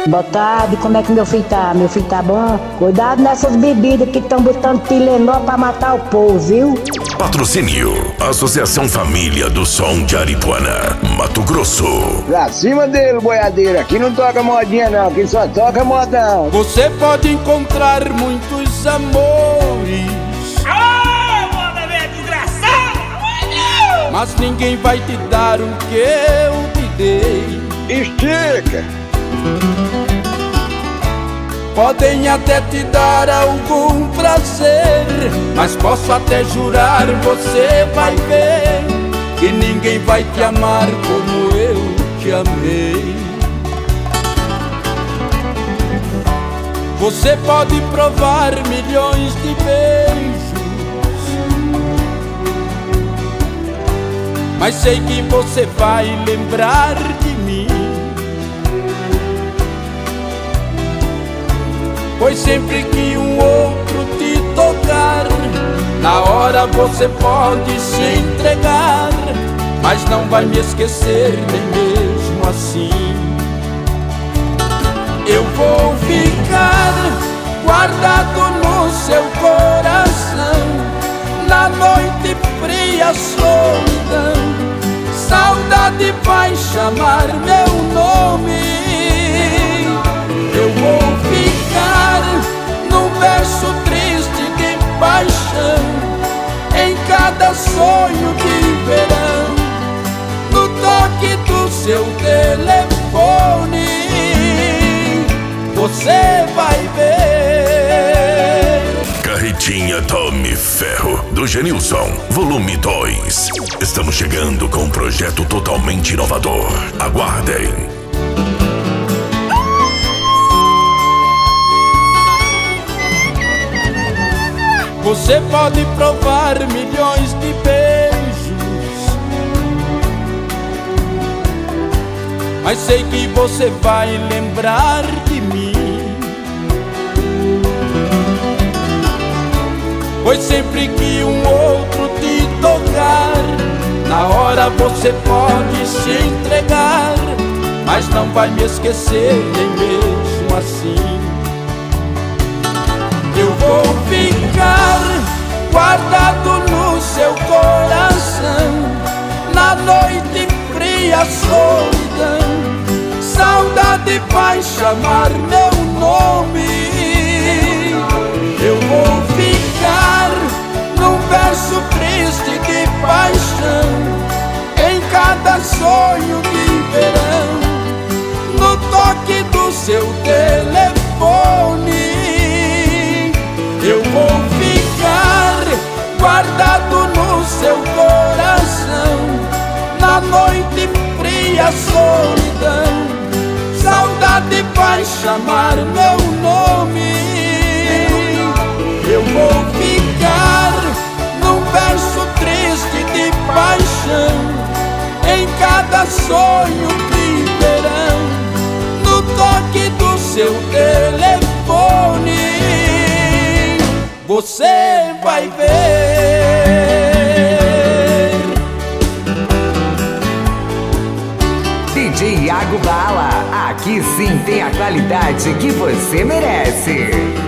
Boa tarde, como é que meu filho tá? Meu filho tá bom? Cuidado nessas bebidas que estão botando Tilenol pra matar o povo, viu? Patrocínio: Associação Família do Som de Aripuana, Mato Grosso. Pra cima dele, boiadeiro. Aqui não toca modinha não, aqui só toca modão. Você pode encontrar muitos amores, moda velha desgraçada, mas ninguém vai te dar o que eu te dei. Estica! Podem até te dar algum prazer, mas posso até jurar, você vai ver que ninguém vai te amar como eu te amei. Você pode provar milhões de beijos, mas sei que você vai lembrar de mim. Pois sempre que um outro te tocar, na hora você pode se entregar, mas não vai me esquecer nem mesmo assim. Eu vou ficar guardado no seu coração, na noite fria, solidão. Saudade vai chamar meu nome. Eu vou ficar num verso triste de paixão, em cada sonho de verão, no toque do seu telefone, você vai ver. Carretinha Tome Ferro, do Genilson, volume 2. Estamos chegando com um projeto totalmente inovador. Aguardem. Você pode provar milhões de beijos, mas sei que você vai lembrar de mim. Pois sempre que um outro te tocar, na hora você pode se entregar, mas não vai me esquecer nem mesmo assim. Eu vou ficar guardado no seu coração, na noite fria, solidão. Saudade vai chamar meu nome. Eu vou ficar num verso triste de paixão, em cada sonho de verão, no toque do seu telefone. Eu vou ficar guardado no seu coração, na noite fria, solidão. Saudade vai chamar meu nome. Eu vou ficar num verso triste de paixão, em cada sonho de verão, no toque do seu telefone, você vai ver. DJ Iago Bala, aqui sim tem a qualidade que você merece.